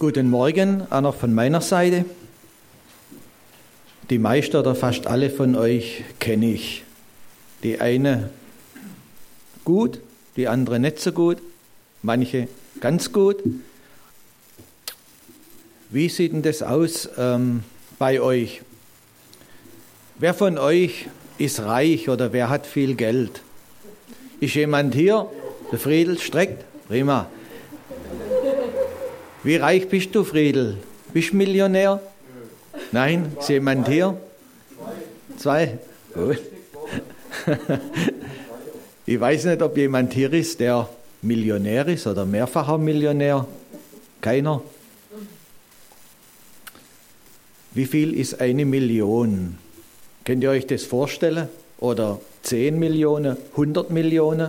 Guten Morgen, auch noch von meiner Seite. Die meisten oder fast alle von euch kenne ich. Die eine gut, die andere nicht so gut, manche ganz gut. Wie sieht denn das aus bei euch? Wer von euch ist reich oder wer hat viel Geld? Ist jemand hier? Der Friedel streckt? Prima. Wie reich bist du, Friedel? Bist du Millionär? Nein? Ist jemand hier? Zwei? Gut. Ich weiß nicht, ob jemand hier ist, der Millionär ist oder mehrfacher Millionär. Keiner? Wie viel ist 1 Million? Könnt ihr euch das vorstellen? Oder 10 Millionen, 100 Millionen?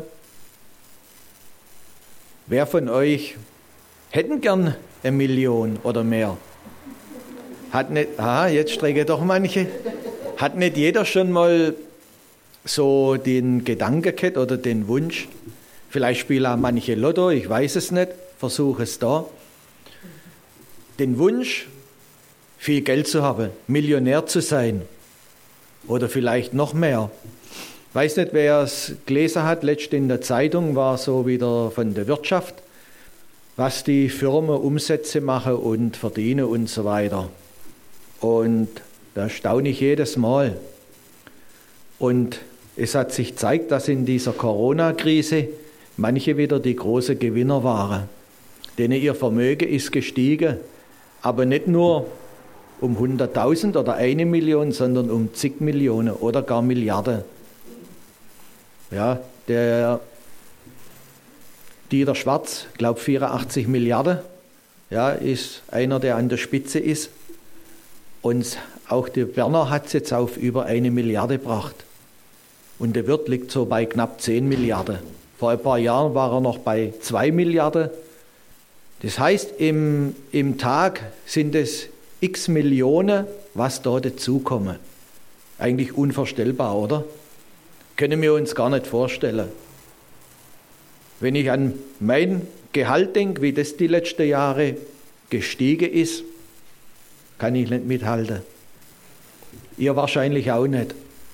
Wer von euch hätten gern 1 Million oder mehr? Hat nicht, jetzt strecke doch manche. Hat nicht jeder schon mal so den Gedanken gehabt oder den Wunsch? Vielleicht spielen auch manche Lotto, ich weiß es nicht, versuche es da. Den Wunsch, viel Geld zu haben, Millionär zu sein oder vielleicht noch mehr. Ich weiß nicht, wer es gelesen hat, letztens in der Zeitung war so wieder von der Wirtschaft, was die Firmen Umsätze machen und verdienen und so weiter. Und da staune ich jedes Mal. Und es hat sich gezeigt, dass in dieser Corona-Krise manche wieder die großen Gewinner waren. Denen ihr Vermögen ist gestiegen, aber nicht nur um 100.000 oder 1 Million, sondern um zig Millionen oder gar Milliarden. Ja, der Dieter Schwarz, glaube 84 Milliarden, ja, ist einer, der an der Spitze ist. Und auch der Werner hat es jetzt auf über 1 Milliarde gebracht. Und der Wirt liegt so bei knapp 10 Milliarden. Vor ein paar Jahren war er noch bei 2 Milliarden. Das heißt, im Tag sind es x Millionen, was da dazukommen. Eigentlich unvorstellbar, oder? Können wir uns gar nicht vorstellen. Wenn ich an mein Gehalt denke, wie das die letzten Jahre gestiegen ist, kann ich nicht mithalten. Ihr wahrscheinlich auch nicht.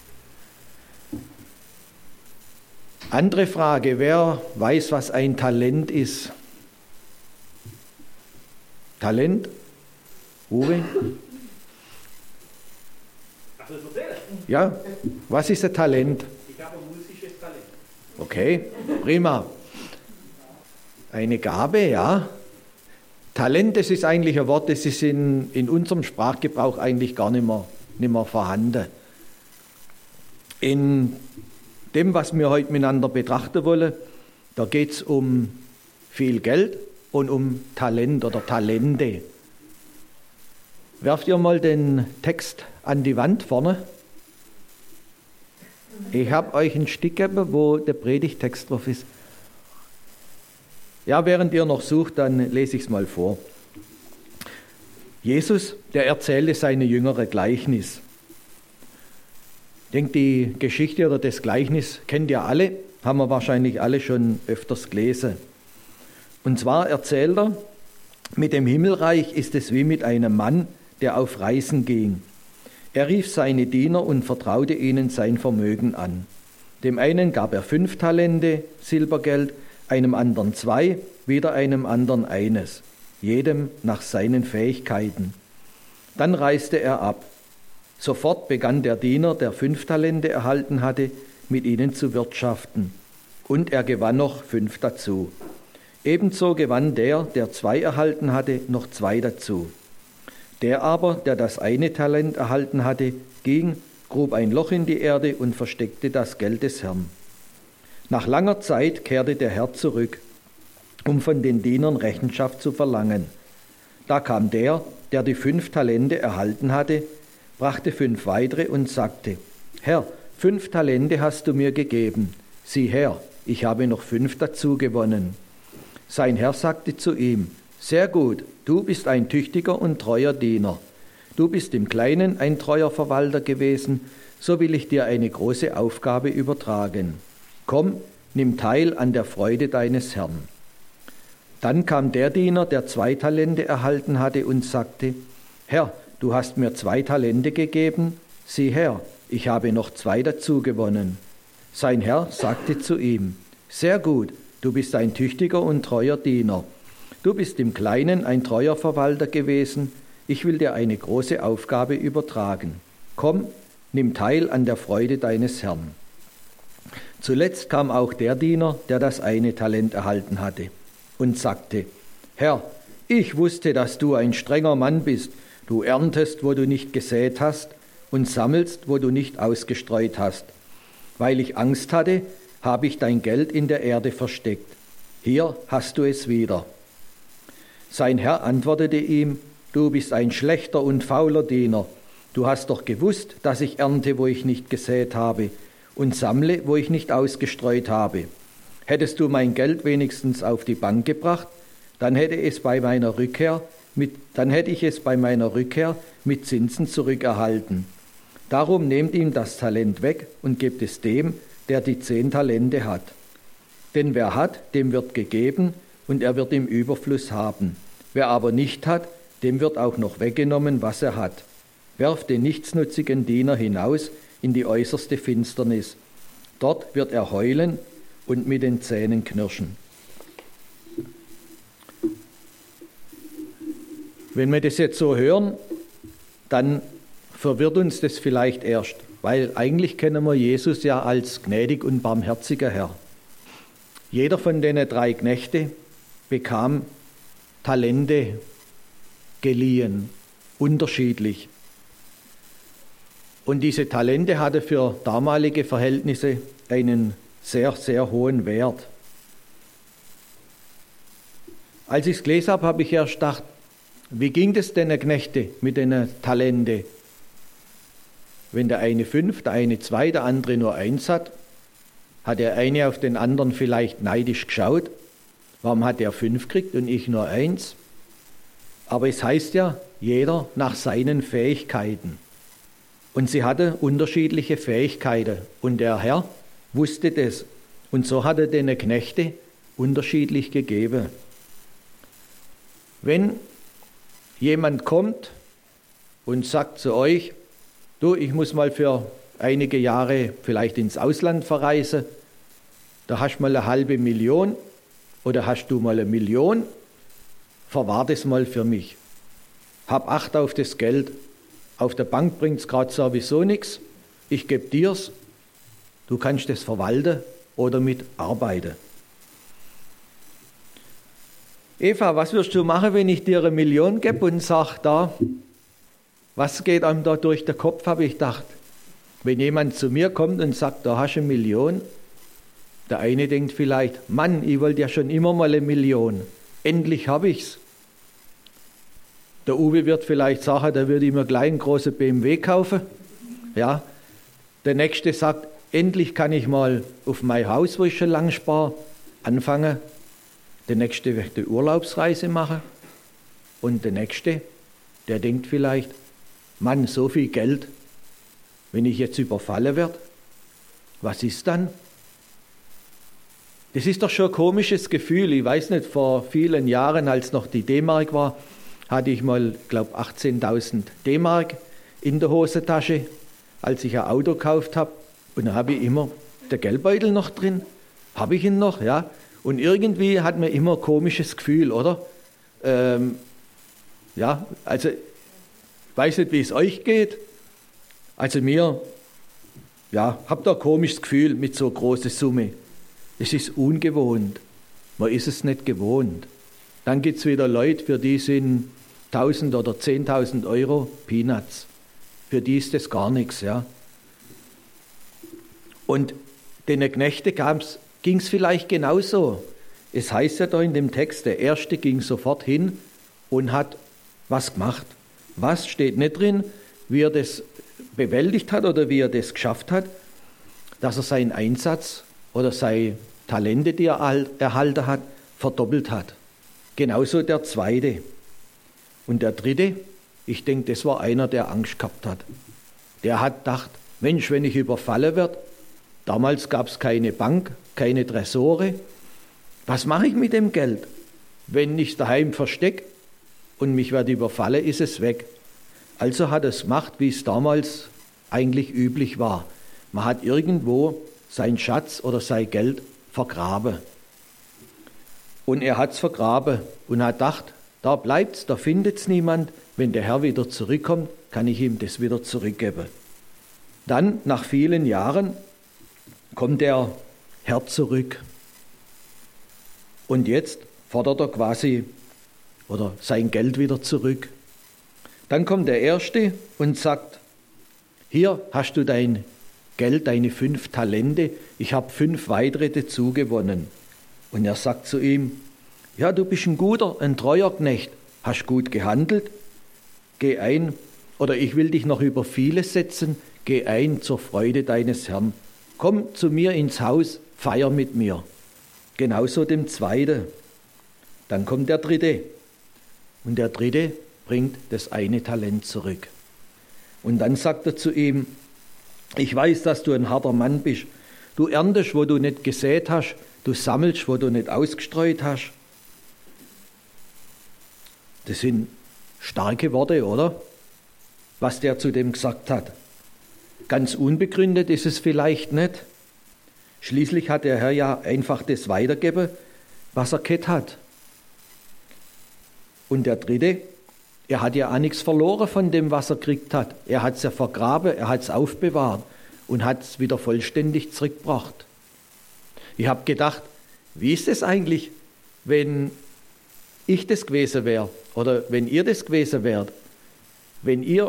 Andere Frage, wer weiß, was ein Talent ist? Talent? Uwe? Ja, was ist ein Talent? Ich habe ein musisches Talent. Okay, prima. Eine Gabe, ja. Talent, das ist eigentlich ein Wort, das ist in unserem Sprachgebrauch eigentlich gar nicht mehr vorhanden. In dem, was wir heute miteinander betrachten wollen, da geht es um viel Geld und um Talent oder Talente. Werft ihr mal den Text an die Wand vorne. Ich habe euch ein Stück gegeben, wo der Predigtext drauf ist. Ja, während ihr noch sucht, dann lese ich es mal vor. Jesus, der erzählte seine Jüngere Gleichnis. Ich denke, die Geschichte oder das Gleichnis kennt ihr alle, haben wir wahrscheinlich alle schon öfters gelesen. Und zwar erzählt er, mit dem Himmelreich ist es wie mit einem Mann, der auf Reisen ging. Er rief seine Diener und vertraute ihnen sein Vermögen an. Dem einen gab er 5 Talente Silbergeld, einem anderen 2, wieder einem anderen 1, jedem nach seinen Fähigkeiten. Dann reiste er ab. Sofort begann der Diener, der 5 Talente erhalten hatte, mit ihnen zu wirtschaften. Und er gewann noch 5 dazu. Ebenso gewann der 2 erhalten hatte, noch 2 dazu. Der aber, der das eine Talent erhalten hatte, ging, grub ein Loch in die Erde und versteckte das Geld des Herrn. Nach langer Zeit kehrte der Herr zurück, um von den Dienern Rechenschaft zu verlangen. Da kam der die 5 Talente erhalten hatte, brachte 5 weitere und sagte: Herr, 5 Talente hast du mir gegeben. Sieh her, ich habe noch 5 dazu gewonnen. Sein Herr sagte zu ihm: Sehr gut, du bist ein tüchtiger und treuer Diener. Du bist im Kleinen ein treuer Verwalter gewesen, so will ich dir eine große Aufgabe übertragen. Komm, nimm teil an der Freude deines Herrn. Dann kam der Diener, der 2 Talente erhalten hatte, und sagte: Herr, du hast mir 2 Talente gegeben, sieh her, ich habe noch 2 dazu gewonnen. Sein Herr sagte zu ihm: Sehr gut, du bist ein tüchtiger und treuer Diener. Du bist im Kleinen ein treuer Verwalter gewesen, ich will dir eine große Aufgabe übertragen. Komm, nimm teil an der Freude deines Herrn. Zuletzt kam auch der Diener, der das eine Talent erhalten hatte, und sagte: Herr, ich wusste, dass du ein strenger Mann bist. Du erntest, wo du nicht gesät hast, und sammelst, wo du nicht ausgestreut hast. Weil ich Angst hatte, habe ich dein Geld in der Erde versteckt. Hier hast du es wieder. Sein Herr antwortete ihm: Du bist ein schlechter und fauler Diener. Du hast doch gewusst, dass ich ernte, wo ich nicht gesät habe, und sammle, wo ich nicht ausgestreut habe. Hättest du mein Geld wenigstens auf die Bank gebracht, dann hätte ich es bei meiner Rückkehr mit Zinsen zurückerhalten. Darum nehmt ihm das Talent weg und gebt es dem, der die 10 Talente hat. Denn wer hat, dem wird gegeben, und er wird im Überfluss haben. Wer aber nicht hat, dem wird auch noch weggenommen, was er hat. Werft den nichtsnutzigen Diener hinaus in die äußerste Finsternis. Dort wird er heulen und mit den Zähnen knirschen. Wenn wir das jetzt so hören, dann verwirrt uns das vielleicht erst, weil eigentlich kennen wir Jesus ja als gnädig und barmherziger Herr. Jeder von den 3 Knechte bekam Talente geliehen, unterschiedlich. Und diese Talente hatte für damalige Verhältnisse einen sehr, sehr hohen Wert. Als ich es gelesen habe, habe ich erst gedacht, wie ging das denn den Knechte mit den Talente? Wenn der eine 5, der eine 2, der andere nur 1 hat, hat der eine auf den anderen vielleicht neidisch geschaut. Warum hat er 5 gekriegt und ich nur 1? Aber es heißt ja, jeder nach seinen Fähigkeiten. Und sie hatte unterschiedliche Fähigkeiten. Und der Herr wusste das. Und so hat er den Knechte unterschiedlich gegeben. Wenn jemand kommt und sagt zu euch: Du, ich muss mal für einige Jahre vielleicht ins Ausland verreisen, da hast du mal 500.000 oder hast du mal 1 Million, verwahr das mal für mich. Hab Acht auf das Geld. Auf der Bank bringt es gerade sowieso nichts. Ich gebe dir's. Du kannst das verwalten oder mit arbeiten. Eva, was wirst du machen, wenn ich dir 1 Million gebe und sage, da, was geht einem da durch den Kopf, habe ich gedacht. Wenn jemand zu mir kommt und sagt, da hast du 1 Million, der eine denkt vielleicht, Mann, ich wollte ja schon immer mal 1 Million. Endlich habe ich's. Der Uwe wird vielleicht sagen, da würde ich mir gleich einen großen BMW kaufen. Ja. Der nächste sagt, endlich kann ich mal auf mein Haus, wo ich schon lange spare, anfangen. Der nächste wird eine Urlaubsreise machen. Und der nächste, der denkt vielleicht, Mann, so viel Geld, wenn ich jetzt überfallen werde, was ist dann? Das ist doch schon ein komisches Gefühl. Ich weiß nicht, vor vielen Jahren, als noch die D-Mark war, hatte ich mal, glaube 18.000 D-Mark in der Hosentasche, als ich ein Auto gekauft habe. Und da habe ich immer den Geldbeutel noch drin. Habe ich ihn noch, ja. Und irgendwie hat man immer ein komisches Gefühl, oder? Ja, also ich weiß nicht, wie es euch geht. Also mir, ja, habt ihr ein komisches Gefühl mit so großer Summe. Es ist ungewohnt. Man ist es nicht gewohnt. Dann gibt es wieder Leute, für die sind 1.000 oder 10.000 Euro Peanuts. Für die ist das gar nichts, ja. Und den Knechten ging es vielleicht genauso. Es heißt ja da in dem Text, der Erste ging sofort hin und hat was gemacht. Was steht nicht drin, wie er das bewältigt hat oder wie er das geschafft hat, dass er seinen Einsatz oder seine Talente, die er erhalten hat, verdoppelt hat. Genauso der Zweite. Und der Dritte, ich denke, das war einer, der Angst gehabt hat. Der hat gedacht, Mensch, wenn ich überfallen werde, damals gab es keine Bank, keine Tresore, was mache ich mit dem Geld? wenn ich es daheim verstecke und mich werde überfallen, ist es weg. Also hat es gemacht, wie es damals eigentlich üblich war. Man hat irgendwo sein Schatz oder sein Geld vergraben. Und er hat es vergraben und hat gedacht, da bleibt's, da findet's niemand. Wenn der Herr wieder zurückkommt, kann ich ihm das wieder zurückgeben. Dann, nach vielen Jahren, kommt der Herr zurück. Und jetzt fordert er quasi oder sein Geld wieder zurück. Dann kommt der Erste und sagt, hier hast du dein Geld, deine 5 Talente, ich habe 5 weitere dazu gewonnen. Und er sagt zu ihm, ja, du bist ein guter, ein treuer Knecht, hast gut gehandelt, geh ein, oder ich will dich noch über vieles setzen, geh ein zur Freude deines Herrn. Komm zu mir ins Haus, feier mit mir. Genauso dem Zweiten. Dann kommt der Dritte. Und der Dritte bringt das eine Talent zurück. Und dann sagt er zu ihm, ich weiß, dass du ein harter Mann bist. Du erntest, wo du nicht gesät hast. Du sammelst, wo du nicht ausgestreut hast. Das sind starke Worte, oder? Was der zu dem gesagt hat. Ganz unbegründet ist es vielleicht nicht. Schließlich hat der Herr ja einfach das weitergegeben, was er gehabt hat. Und der Dritte, er hat ja auch nichts verloren von dem, was er gekriegt hat. Er hat es ja vergraben, er hat es aufbewahrt und hat es wieder vollständig zurückgebracht. Ich habe gedacht, wie ist es eigentlich, wenn ich das gewesen wäre oder wenn ihr das gewesen wärt, wenn ihr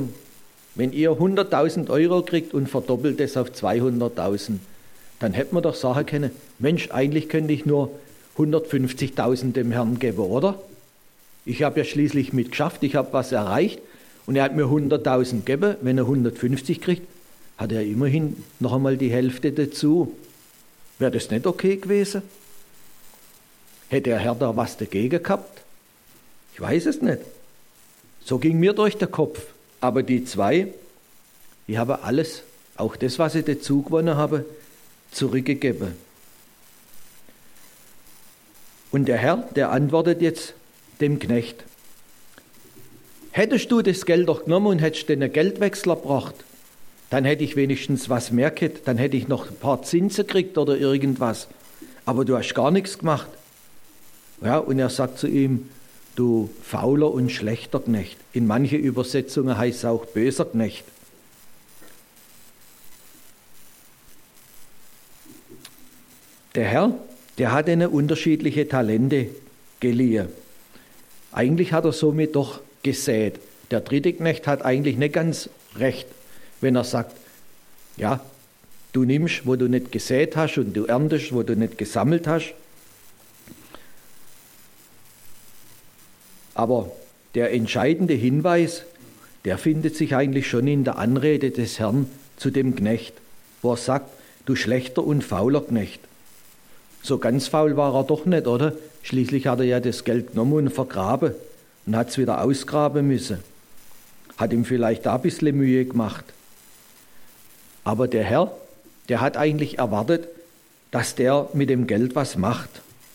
100.000 Euro kriegt und verdoppelt es auf 200.000, dann hätte man doch sagen können, Mensch, eigentlich könnte ich nur 150.000 dem Herrn geben, oder? Ich habe ja schließlich mitgeschafft, ich habe was erreicht und er hat mir 100.000 gegeben. Wenn er 150 kriegt, hat er immerhin noch einmal die Hälfte dazu. Wäre das nicht okay gewesen? Hätte der Herr da was dagegen gehabt? Ich weiß es nicht. So ging mir durch den Kopf. Aber die 2, die haben alles, auch das, was sie dazu gewonnen haben, zurückgegeben. Und der Herr, der antwortet jetzt dem Knecht, hättest du das Geld doch genommen und hättest den Geldwechsler gebracht, dann hätte ich wenigstens was mehr gehabt, dann hätte ich noch ein paar Zinsen gekriegt oder irgendwas. Aber du hast gar nichts gemacht. Ja, und er sagt zu ihm, du fauler und schlechter Knecht. In manchen Übersetzungen heißt es auch böser Knecht. Der Herr, der hat ihnen unterschiedliche Talente geliehen. Eigentlich hat er somit doch gesät. Der dritte Knecht hat eigentlich nicht ganz recht, wenn er sagt, ja, du nimmst, wo du nicht gesät hast und du erntest, wo du nicht gesammelt hast. Aber der entscheidende Hinweis, der findet sich eigentlich schon in der Anrede des Herrn zu dem Knecht, wo er sagt, du schlechter und fauler Knecht. So ganz faul war er doch nicht, oder? Schließlich hat er ja das Geld genommen und vergraben und hat es wieder ausgraben müssen. Hat ihm vielleicht da ein bisschen Mühe gemacht. Aber der Herr, der hat eigentlich erwartet, dass der mit dem Geld was macht.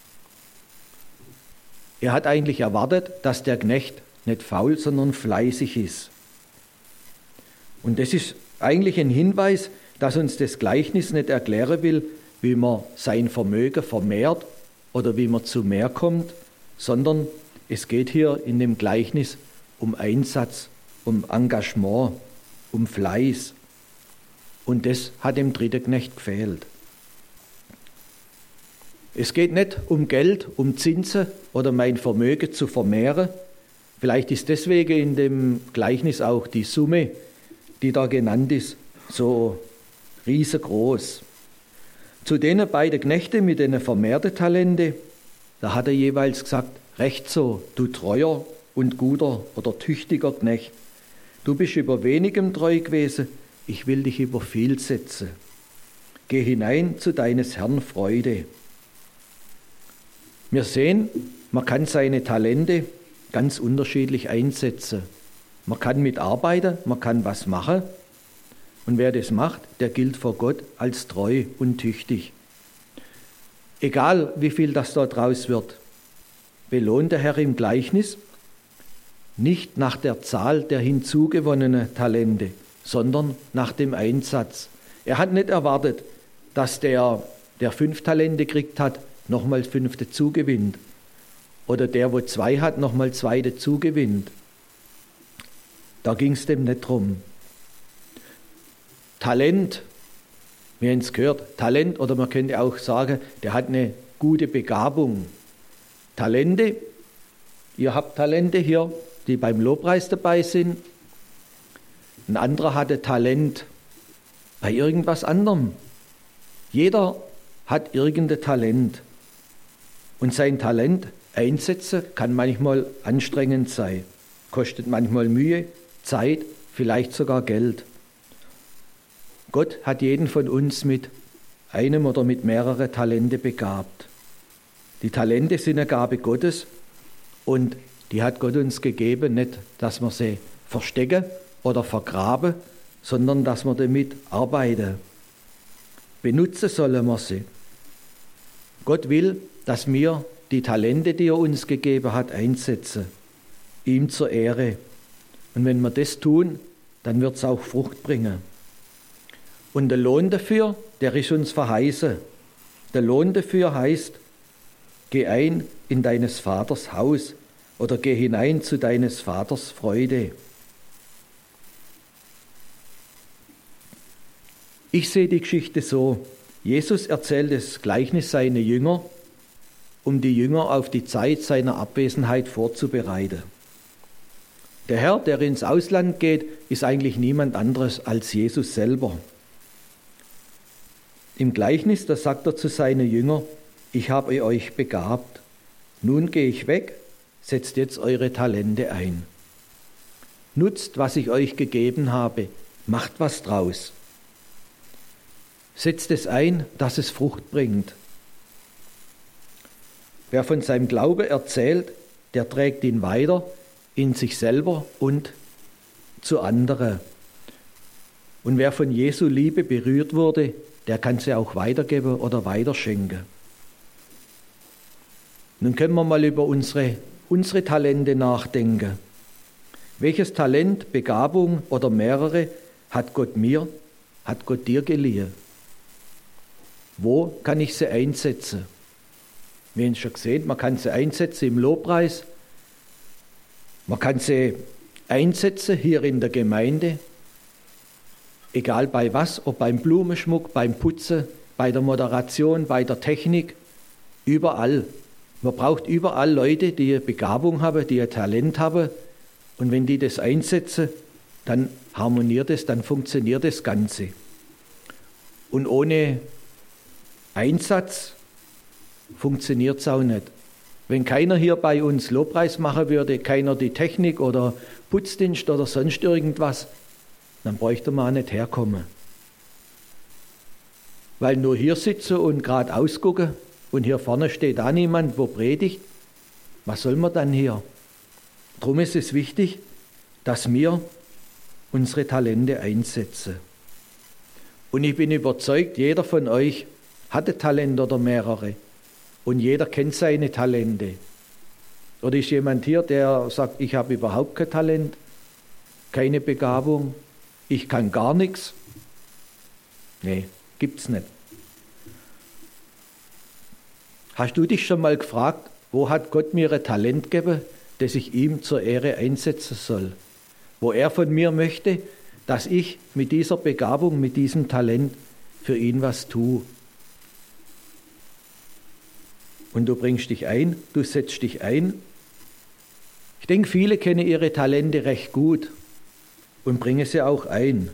Er hat eigentlich erwartet, dass der Knecht nicht faul, sondern fleißig ist. Und das ist eigentlich ein Hinweis, dass uns das Gleichnis nicht erklären will, wie man sein Vermögen vermehrt oder wie man zu mehr kommt, sondern es geht hier in dem Gleichnis um Einsatz, um Engagement, um Fleiß. Und das hat dem dritten Knecht gefehlt. Es geht nicht um Geld, um Zinsen oder mein Vermögen zu vermehren. Vielleicht ist deswegen in dem Gleichnis auch die Summe, die da genannt ist, so riesengroß. Zu denen beiden Knechte mit den vermehrten Talente, da hat er jeweils gesagt, recht so, du treuer und guter oder tüchtiger Knecht. Du bist über wenigem treu gewesen, ich will dich über viel setzen. Geh hinein zu deines Herrn Freude. Wir sehen, man kann seine Talente ganz unterschiedlich einsetzen. Man kann mitarbeiten, man kann was machen. Und wer das macht, der gilt vor Gott als treu und tüchtig. Egal, wie viel das dort raus wird. belohnt der Herr im Gleichnis nicht nach der Zahl der hinzugewonnenen Talente, sondern nach dem Einsatz. Er hat nicht erwartet, dass der 5 Talente gekriegt hat, nochmal 5 dazugewinnt. Oder der, wo 2 hat, nochmal 2 dazugewinnt. Da ging es dem nicht drum. Talent, wir haben es gehört, Talent, oder man könnte auch sagen, der hat eine gute Begabung. Talente, ihr habt Talente hier, die beim Lobpreis dabei sind. Ein anderer hatte Talent bei irgendwas anderem. Jeder hat irgendein Talent. Und sein Talent einsetzen kann manchmal anstrengend sein. Kostet manchmal Mühe, Zeit, vielleicht sogar Geld. Gott hat jeden von uns mit einem oder mit mehreren Talente begabt. Die Talente sind eine Gabe Gottes und die hat Gott uns gegeben, nicht, dass wir sie verstecken oder vergraben, sondern dass wir damit arbeiten. Benutzen sollen wir sie. Gott will, dass wir die Talente, die er uns gegeben hat, einsetzen. Ihm zur Ehre. Und wenn wir das tun, dann wird es auch Frucht bringen. Und der Lohn dafür, der ist uns verheißen. Der Lohn dafür heißt, geh ein in deines Vaters Haus oder geh hinein zu deines Vaters Freude. Ich sehe die Geschichte so. Jesus erzählt das Gleichnis seiner Jünger, um die Jünger auf die Zeit seiner Abwesenheit vorzubereiten. Der Herr, der ins Ausland geht, ist eigentlich niemand anderes als Jesus selber. Im Gleichnis, da sagt er zu seinen Jüngern, ich habe euch begabt, nun gehe ich weg, setzt jetzt eure Talente ein. Nutzt, was ich euch gegeben habe, macht was draus. Setzt es ein, dass es Frucht bringt. Wer von seinem Glaube erzählt, der trägt ihn weiter in sich selber und zu anderen. Und wer von Jesu Liebe berührt wurde, der kann sie auch weitergeben oder weiterschenken. Nun können wir mal über unsere Talente nachdenken. Welches Talent, Begabung oder mehrere hat Gott dir geliehen? Wo kann ich sie einsetzen? Wir haben es schon gesehen, man kann sie einsetzen im Lobpreis. Man kann sie einsetzen hier in der Gemeinde. Egal bei was, ob beim Blumenschmuck, beim Putzen, bei der Moderation, bei der Technik, überall. Man braucht überall Leute, die eine Begabung haben, die ein Talent haben. Und wenn die das einsetzen, dann harmoniert es, dann funktioniert das Ganze. Und ohne Einsatz funktioniert es auch nicht. Wenn keiner hier bei uns Lobpreis machen würde, keiner die Technik oder Putzdienst oder sonst irgendwas, dann bräuchte man auch nicht herkommen. Weil nur hier sitzen und gerade ausgucken und hier vorne steht auch niemand, wo predigt, was soll man dann hier? Darum ist es wichtig, dass wir unsere Talente einsetzen. Und ich bin überzeugt, jeder von euch hat ein Talent oder mehrere. Und jeder kennt seine Talente. Oder ist jemand hier, der sagt, ich habe überhaupt kein Talent, keine Begabung, ich kann gar nichts? Nee, gibt's nicht. Hast du dich schon mal gefragt, wo hat Gott mir ein Talent gegeben, das ich ihm zur Ehre einsetzen soll? Wo er von mir möchte, dass ich mit dieser Begabung, mit diesem Talent für ihn was tue. Und du bringst dich ein, du setzt dich ein. Ich denke, viele kennen ihre Talente recht gut und bringen sie auch ein.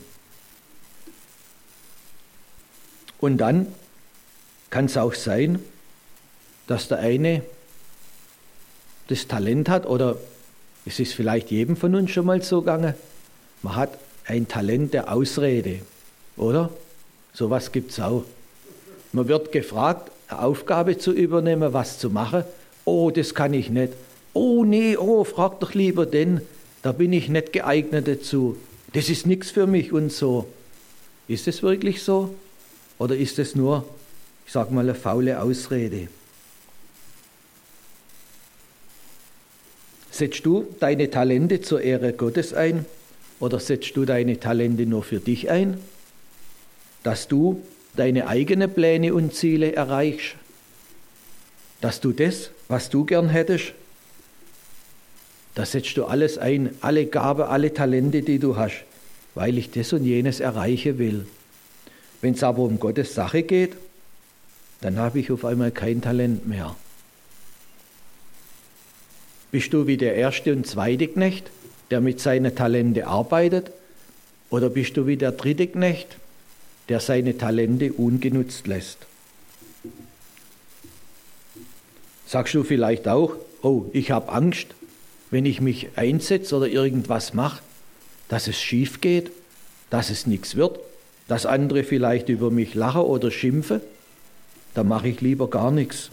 Und dann kann es auch sein, dass der eine das Talent hat, oder es ist vielleicht jedem von uns schon mal so gegangen, man hat ein Talent der Ausrede, oder? Sowas gibt es auch. Man wird gefragt, eine Aufgabe zu übernehmen, was zu machen. Oh, das kann ich nicht. Oh, nee, frag doch lieber den, da bin ich nicht geeignet dazu. Das ist nichts für mich und so. Ist es wirklich so? Oder ist es nur, ich sage mal, eine faule Ausrede? Setzt du deine Talente zur Ehre Gottes ein oder setzt du deine Talente nur für dich ein, dass du deine eigenen Pläne und Ziele erreichst, dass du das, was du gern hättest, da setzt du alles ein, alle Gaben, alle Talente, die du hast, weil ich das und jenes erreichen will. Wenn es aber um Gottes Sache geht, dann habe ich auf einmal kein Talent mehr. Bist du wie der erste und zweite Knecht, der mit seinen Talenten arbeitet, oder bist du wie der dritte Knecht, der seine Talente ungenutzt lässt? Sagst du vielleicht auch, oh, ich habe Angst, wenn ich mich einsetze oder irgendwas mache, dass es schief geht, dass es nichts wird, dass andere vielleicht über mich lachen oder schimpfen, dann mache ich lieber gar nichts.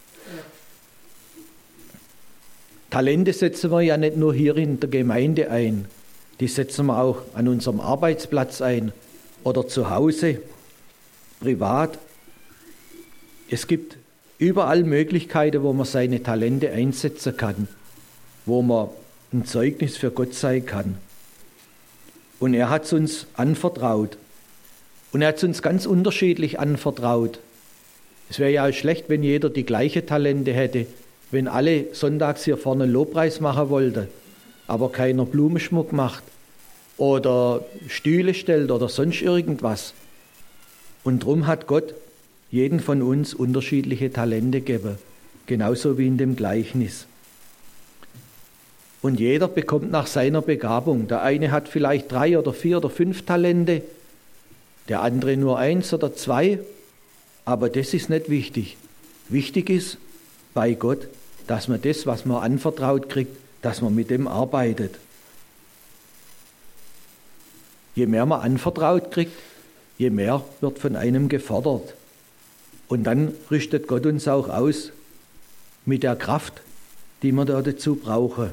Talente setzen wir ja nicht nur hier in der Gemeinde ein, die setzen wir auch an unserem Arbeitsplatz ein oder zu Hause, privat. Es gibt überall Möglichkeiten, wo man seine Talente einsetzen kann, wo man ein Zeugnis für Gott sein kann. Und er hat es uns anvertraut. Und er hat es uns ganz unterschiedlich anvertraut. Es wäre ja schlecht, wenn jeder die gleichen Talente hätte, wenn alle sonntags hier vorne Lobpreis machen wollten, aber keiner Blumenschmuck macht oder Stühle stellt oder sonst irgendwas. Und darum hat Gott jeden von uns unterschiedliche Talente gegeben, genauso wie in dem Gleichnis. Und jeder bekommt nach seiner Begabung. Der eine hat vielleicht 3 oder 4 oder 5 Talente, der andere nur 1 oder 2, aber das ist nicht wichtig. Wichtig ist bei Gott, dass man das, was man anvertraut kriegt, dass man mit dem arbeitet. Je mehr man anvertraut kriegt, je mehr wird von einem gefordert. Und dann rüstet Gott uns auch aus mit der Kraft, die wir da dazu brauchen.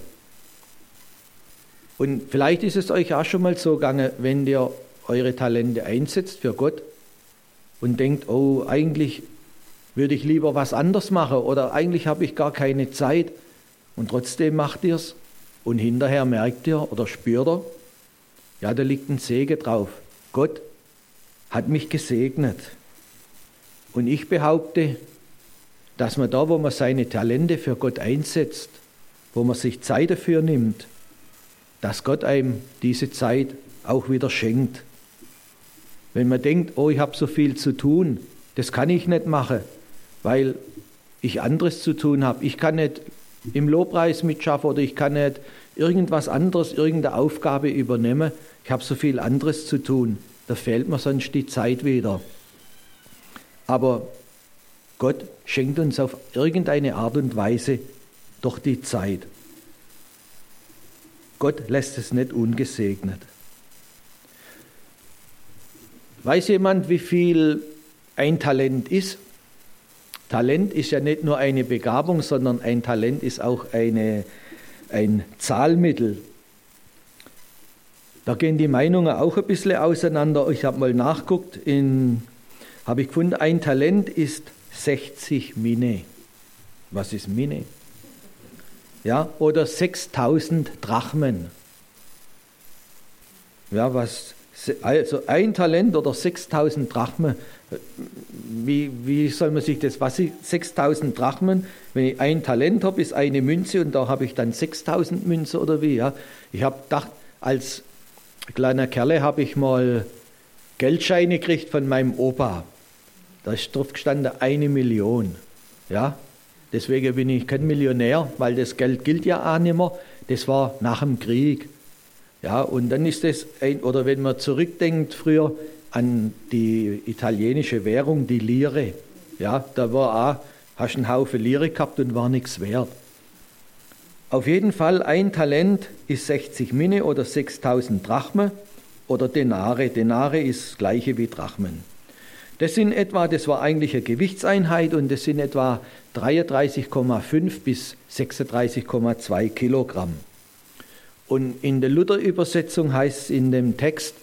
Und vielleicht ist es euch auch schon mal so gegangen, wenn ihr eure Talente einsetzt für Gott und denkt, oh, eigentlich würde ich lieber was anderes machen oder eigentlich habe ich gar keine Zeit und trotzdem macht ihr es und hinterher merkt ihr oder spürt ihr, ja, da liegt ein Segen drauf. Gott hat mich gesegnet. Und ich behaupte, dass man da, wo man seine Talente für Gott einsetzt, wo man sich Zeit dafür nimmt, dass Gott einem diese Zeit auch wieder schenkt. Wenn man denkt, oh, ich habe so viel zu tun, das kann ich nicht machen, weil ich anderes zu tun habe. Ich kann nicht im Lobpreis mitschaffen oder ich kann nicht irgendwas anderes, irgendeine Aufgabe übernehmen. Ich habe so viel anderes zu tun. Da fehlt mir sonst die Zeit wieder. Aber Gott schenkt uns auf irgendeine Art und Weise doch die Zeit. Gott lässt es nicht ungesegnet. Weiß jemand, wie viel ein Talent ist? Talent ist ja nicht nur eine Begabung, sondern ein Talent ist auch ein Zahlmittel. Da gehen die Meinungen auch ein bisschen auseinander. Ich habe mal nachgeguckt, habe ich gefunden, ein Talent ist 60 Minne. Was ist Minne? Ja, oder 6000 Drachmen. Ja, also ein Talent oder 6000 Drachmen. Wie soll man sich das, was ist 6000 Drachmen? Wenn ich ein Talent habe, ist eine Münze und da habe ich dann 6000 Münzen oder wie? Ja? Ich habe gedacht, als kleiner Kerle habe ich mal Geldscheine gekriegt von meinem Opa. Da ist drauf gestanden 1 Million. Ja? Deswegen bin ich kein Millionär, weil das Geld gilt ja auch nicht mehr. Das war nach dem Krieg. Ja, und dann ist das, oder wenn man zurückdenkt früher an die italienische Währung, die Lire. Ja, da war auch, hast einen Haufen Lire gehabt und war nichts wert. Auf jeden Fall, ein Talent ist 60 Minne oder 6000 Drachmen oder Denare. Denare ist das gleiche wie Drachmen. Das war eigentlich eine Gewichtseinheit und das sind etwa 33,5 bis 36,2 Kilogramm. Und in der Luther-Übersetzung heißt es in dem Text,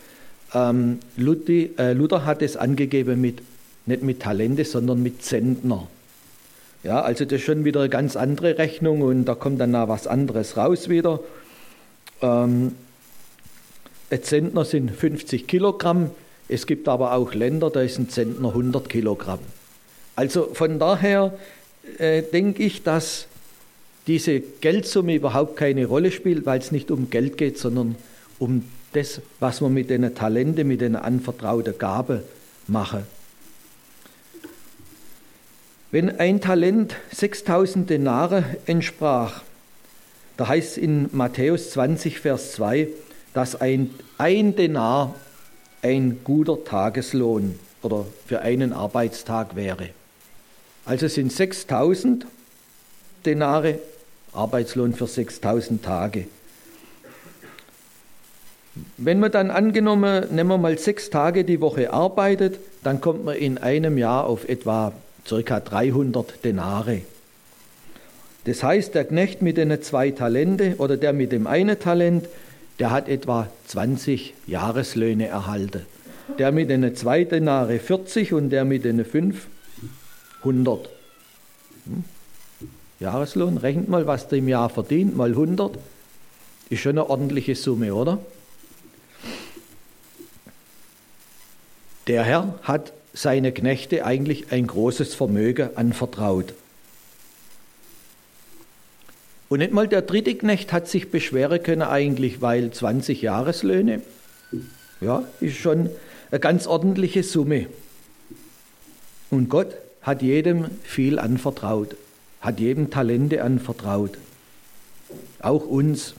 Luther hat es angegeben nicht mit Talente, sondern mit Zentner. Ja, also das ist schon wieder eine ganz andere Rechnung und da kommt dann noch was anderes raus wieder. Ein Zentner sind 50 Kilogramm. Es gibt aber auch Länder, da ist ein Zentner 100 Kilogramm. Also von daher denke ich, dass diese Geldsumme überhaupt keine Rolle spielt, weil es nicht um Geld geht, sondern um das, was man mit den Talenten, mit den anvertrauten Gaben mache. Wenn ein Talent 6000 Denare entsprach, da heißt es in Matthäus 20, Vers 2, dass ein Denar ein guter Tageslohn oder für einen Arbeitstag wäre. Also sind 6000 Denare Arbeitslohn für 6000 Tage. Wenn man dann angenommen, nehmen wir mal 6 Tage die Woche arbeitet, dann kommt man in einem Jahr auf etwa ca. 300 Denare. Das heißt, der Knecht mit den 2 Talente oder der mit dem einen Talent, der hat etwa 20 Jahreslöhne erhalten. Der mit den 2 Denare 40 und der mit den 5 100. Jahreslohn, rechnet mal, was der im Jahr verdient, mal 100. Ist schon eine ordentliche Summe, oder? Der Herr hat seine Knechte eigentlich ein großes Vermögen anvertraut. Und nicht mal der dritte Knecht hat sich beschweren können eigentlich, weil 20 Jahreslöhne, ja, ist schon eine ganz ordentliche Summe. Und Gott hat jedem viel anvertraut, hat jedem Talente anvertraut, auch uns.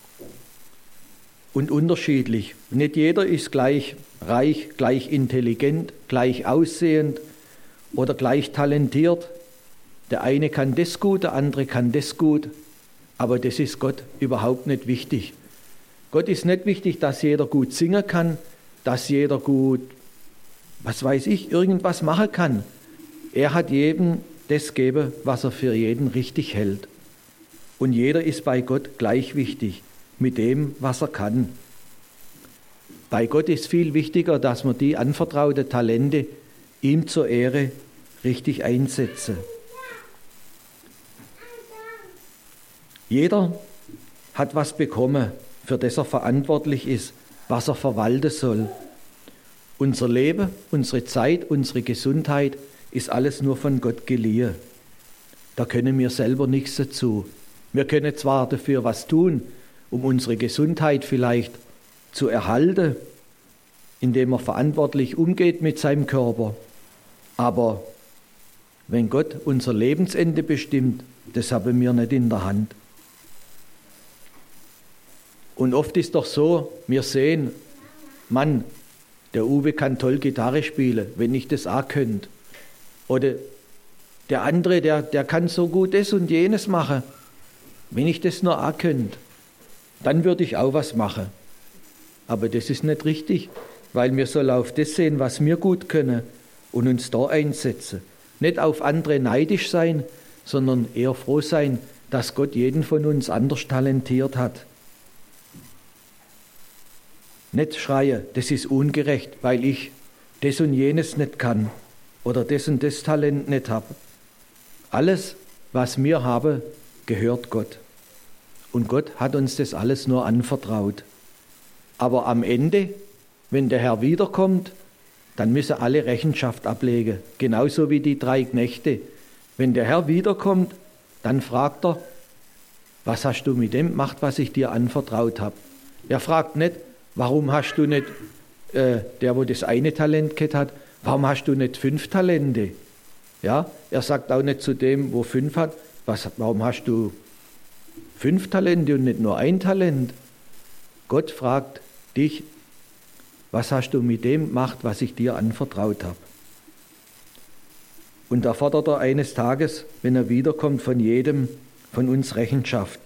Und unterschiedlich. Nicht jeder ist gleich reich, gleich intelligent, gleich aussehend oder gleich talentiert. Der eine kann das gut, der andere kann das gut. Aber das ist Gott überhaupt nicht wichtig. Gott ist nicht wichtig, dass jeder gut singen kann, dass jeder gut, was weiß ich, irgendwas machen kann. Er hat jedem das gegeben, was er für jeden richtig hält. Und jeder ist bei Gott gleich wichtig, mit dem, was er kann. Bei Gott ist viel wichtiger, dass man die anvertrauten Talente ihm zur Ehre richtig einsetzen. Jeder hat was bekommen, für das er verantwortlich ist, was er verwalten soll. Unser Leben, unsere Zeit, unsere Gesundheit ist alles nur von Gott geliehen. Da können wir selber nichts dazu. Wir können zwar dafür was tun, um unsere Gesundheit vielleicht zu erhalten, indem er verantwortlich umgeht mit seinem Körper. Aber wenn Gott unser Lebensende bestimmt, das haben wir nicht in der Hand. Und oft ist doch so, wir sehen, Mann, der Uwe kann toll Gitarre spielen, wenn ich das auch könnte. Oder der andere, der kann so gut das und jenes machen, wenn ich das nur auch könnte. Dann würde ich auch was machen. Aber das ist nicht richtig, weil wir sollen auf das sehen, was wir gut können und uns da einsetzen. Nicht auf andere neidisch sein, sondern eher froh sein, dass Gott jeden von uns anders talentiert hat. Nicht schreien, das ist ungerecht, weil ich das und jenes nicht kann oder das und das Talent nicht habe. Alles, was wir haben, gehört Gott. Und Gott hat uns das alles nur anvertraut. Aber am Ende, wenn der Herr wiederkommt, dann müssen alle Rechenschaft ablegen. Genauso wie die 3 Knechte. Wenn der Herr wiederkommt, dann fragt er, was hast du mit dem gemacht, was ich dir anvertraut habe? Er fragt nicht, warum hast du nicht, der, wo das eine Talent gehabt hat, warum hast du nicht 5 Talente? Ja, er sagt auch nicht zu dem, wo 5 hat, warum hast du 5 Talente und nicht nur 1 Talent? Gott fragt dich, was hast du mit dem gemacht, was ich dir anvertraut habe? Und da fordert er eines Tages, wenn er wiederkommt, von jedem von uns Rechenschaft.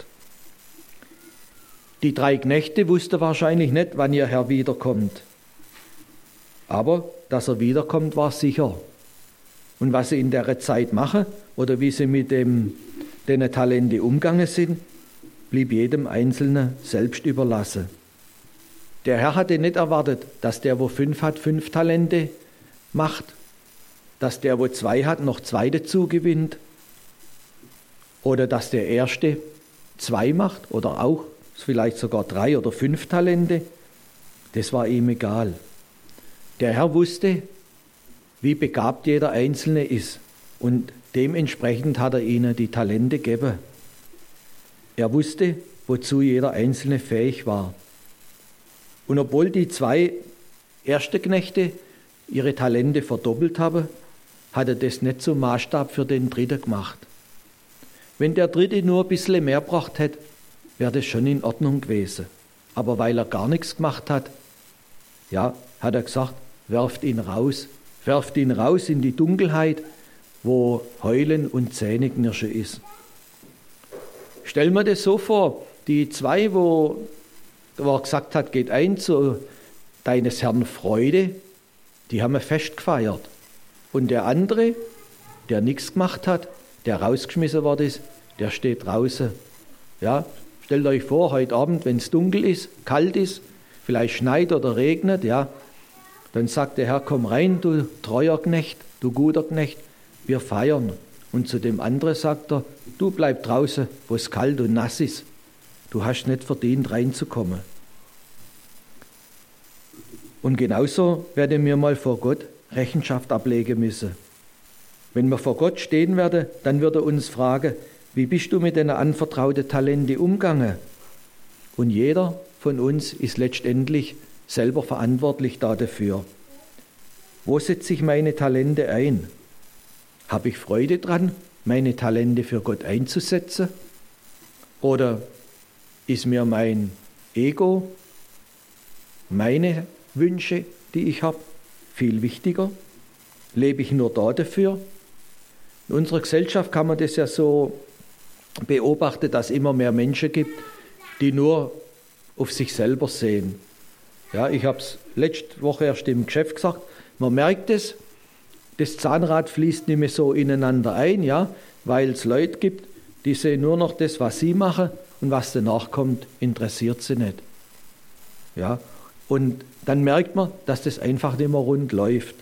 Die 3 Knechte wussten wahrscheinlich nicht, wann ihr Herr wiederkommt. Aber dass er wiederkommt, war sicher. Und was sie in der Zeit machen oder wie sie mit den Talente umgegangen sind, blieb jedem Einzelnen selbst überlassen. Der Herr hatte nicht erwartet, dass der, wo 5 hat, 5 Talente macht, dass der, wo 2 hat, noch 2 dazu gewinnt oder dass der Erste 2 macht oder auch vielleicht sogar 3 oder 5 Talente, das war ihm egal. Der Herr wusste, wie begabt jeder Einzelne ist und dementsprechend hat er ihnen die Talente gegeben. Er wusste, wozu jeder Einzelne fähig war. Und obwohl die 2 ersten Knechte ihre Talente verdoppelt haben, hat er das nicht zum Maßstab für den Dritten gemacht. Wenn der Dritte nur ein bisschen mehr gebracht hätte, wäre das schon in Ordnung gewesen. Aber weil er gar nichts gemacht hat, ja, hat er gesagt, werft ihn raus in die Dunkelheit, wo Heulen und Zähneknirschen ist. Stell mir das so vor, die 2, wo er gesagt hat, geht ein zu deines Herrn Freude, die haben ein Fest gefeiert. Und der andere, der nichts gemacht hat, der rausgeschmissen worden ist, der steht draußen. Ja, stellt euch vor, heute Abend, wenn es dunkel ist, kalt ist, vielleicht schneit oder regnet, ja, dann sagt der Herr, komm rein, du treuer Knecht, du guter Knecht, wir feiern. Und zu dem anderen sagt er, du bleib draußen, wo es kalt und nass ist. Du hast nicht verdient, reinzukommen. Und genauso werden wir mal vor Gott Rechenschaft ablegen müssen. Wenn wir vor Gott stehen werden, dann wird er uns fragen, wie bist du mit deinen anvertrauten Talenten umgegangen? Und jeder von uns ist letztendlich selber verantwortlich dafür. Wo setze ich meine Talente ein? Habe ich Freude dran, meine Talente für Gott einzusetzen? Oder ist mir mein Ego, meine Wünsche, die ich habe, viel wichtiger? Lebe ich nur dafür? In unserer Gesellschaft kann man das ja so beobachten, dass es immer mehr Menschen gibt, die nur auf sich selber sehen. Ja, ich habe es letzte Woche erst im Geschäft gesagt, man merkt es, das Zahnrad fließt nicht mehr so ineinander ein, ja, weil es Leute gibt, die sehen nur noch das, was sie machen und was danach kommt, interessiert sie nicht. Ja, und dann merkt man, dass das einfach nicht mehr rund läuft.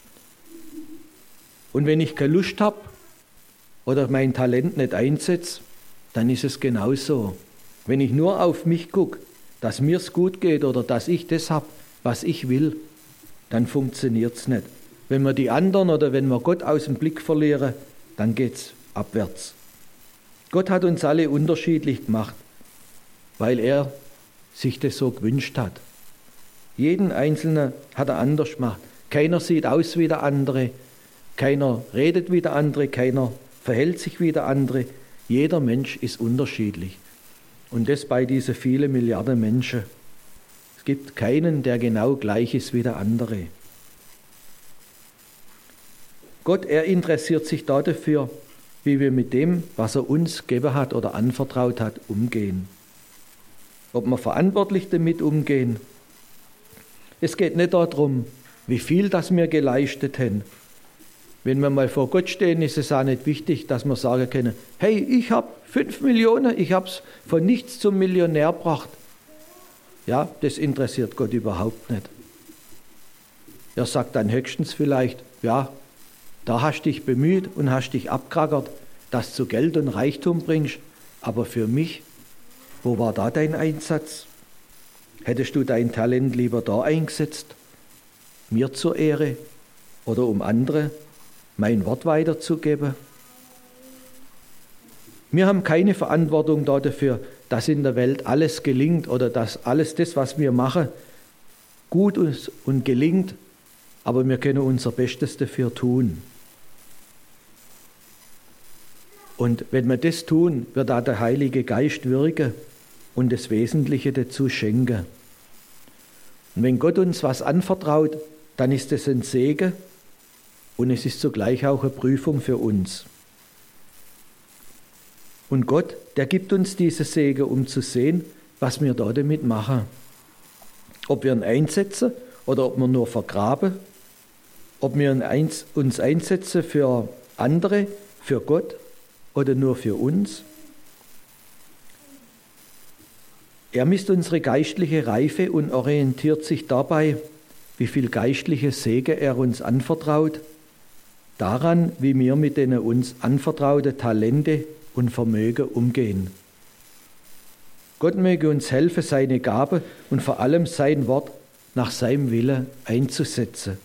Und wenn ich keine Lust habe oder mein Talent nicht einsetze, dann ist es genauso. Wenn ich nur auf mich gucke, dass mir es gut geht oder dass ich das habe, was ich will, dann funktioniert es nicht. Wenn wir die anderen oder wenn wir Gott aus dem Blick verlieren, dann geht es abwärts. Gott hat uns alle unterschiedlich gemacht, weil er sich das so gewünscht hat. Jeden Einzelnen hat er anders gemacht. Keiner sieht aus wie der andere, keiner redet wie der andere, keiner verhält sich wie der andere. Jeder Mensch ist unterschiedlich. Und das bei diesen vielen Milliarden Menschen. Es gibt keinen, der genau gleich ist wie der andere. Gott, er interessiert sich dafür, wie wir mit dem, was er uns gegeben hat oder anvertraut hat, umgehen. Ob wir verantwortlich damit umgehen. Es geht nicht darum, wie viel das wir geleistet haben. Wenn wir mal vor Gott stehen, ist es auch nicht wichtig, dass wir sagen können, hey, ich habe 5 Millionen, ich habe es von nichts zum Millionär gebracht. Ja, das interessiert Gott überhaupt nicht. Er sagt dann höchstens vielleicht, ja, da hast du dich bemüht und hast dich abkraggert, dass du Geld und Reichtum bringst, aber für mich, wo war da dein Einsatz? Hättest du dein Talent lieber da eingesetzt, mir zur Ehre oder um andere mein Wort weiterzugeben? Wir haben keine Verantwortung dafür, dass in der Welt alles gelingt oder dass alles das, was wir machen, gut ist und gelingt, aber wir können unser Bestes dafür tun. Und wenn wir das tun, wird da der Heilige Geist wirken und das Wesentliche dazu schenken. Und wenn Gott uns was anvertraut, dann ist es ein Segen und es ist zugleich auch eine Prüfung für uns. Und Gott, der gibt uns diese Segen, um zu sehen, was wir da damit machen. Ob wir ihn einsetzen oder ob wir nur vergraben, ob wir uns einsetzen für andere, für Gott oder nur für uns. Er misst unsere geistliche Reife und orientiert sich dabei, wie viel geistliche Segen er uns anvertraut, daran, wie wir mit den uns anvertrauten Talente und Vermögen umgehen. Gott möge uns helfen, seine Gabe und vor allem sein Wort nach seinem Willen einzusetzen.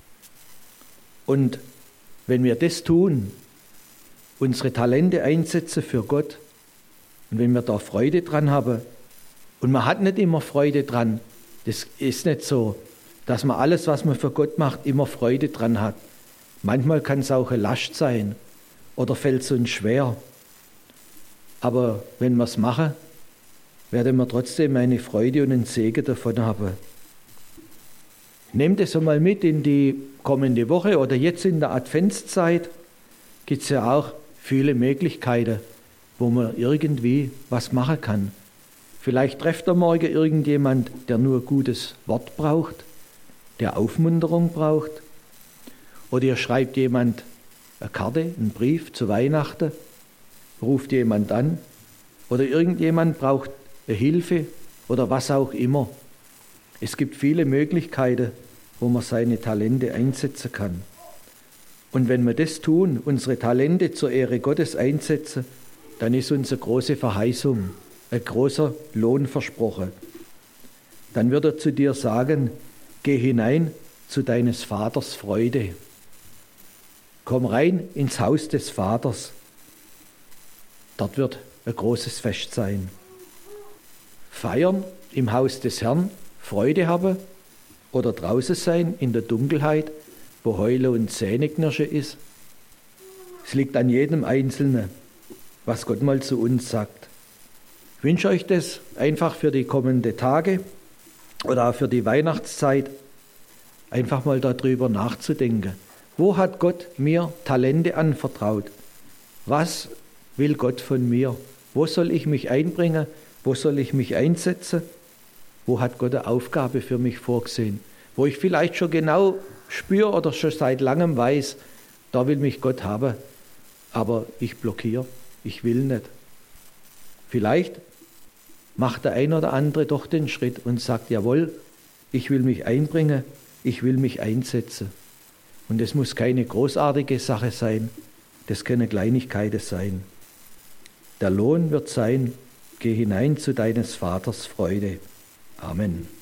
Und wenn wir das tun, unsere Talente einsetzen für Gott, und wenn wir da Freude dran haben, und man hat nicht immer Freude dran, das ist nicht so, dass man alles, was man für Gott macht, immer Freude dran hat. Manchmal kann es auch eine Last sein oder fällt es uns schwer. Aber wenn wir es machen, werden wir trotzdem eine Freude und einen Segen davon haben. Nehmt es einmal mit in die kommende Woche oder jetzt in der Adventszeit gibt es ja auch viele Möglichkeiten, wo man irgendwie was machen kann. Vielleicht trefft ihr morgen irgendjemand, der nur gutes Wort braucht, der Aufmunterung braucht. Oder ihr schreibt jemand eine Karte, einen Brief zu Weihnachten, ruft jemand an. Oder irgendjemand braucht eine Hilfe oder was auch immer. Es gibt viele Möglichkeiten, wo man seine Talente einsetzen kann. Und wenn wir das tun, unsere Talente zur Ehre Gottes einsetzen, dann ist uns eine große Verheißung, ein großer Lohn versprochen. Dann wird er zu dir sagen, geh hinein zu deines Vaters Freude. Komm rein ins Haus des Vaters. Dort wird ein großes Fest sein. Feiern im Haus des Herrn, Freude haben oder draußen sein in der Dunkelheit, wo Heulen und Zähneknirschen ist. Es liegt an jedem Einzelnen, was Gott mal zu uns sagt. Ich wünsche euch das einfach für die kommenden Tage oder auch für die Weihnachtszeit, einfach mal darüber nachzudenken. Wo hat Gott mir Talente anvertraut? Was will Gott von mir? Wo soll ich mich einbringen? Wo soll ich mich einsetzen? Wo hat Gott eine Aufgabe für mich vorgesehen? Wo ich vielleicht schon genau spüre oder schon seit langem weiß, da will mich Gott haben, aber ich blockiere, ich will nicht. Vielleicht macht der ein oder andere doch den Schritt und sagt, jawohl, ich will mich einbringen, ich will mich einsetzen. Und es muss keine großartige Sache sein, das können Kleinigkeiten sein. Der Lohn wird sein, geh hinein zu deines Vaters Freude. Amen.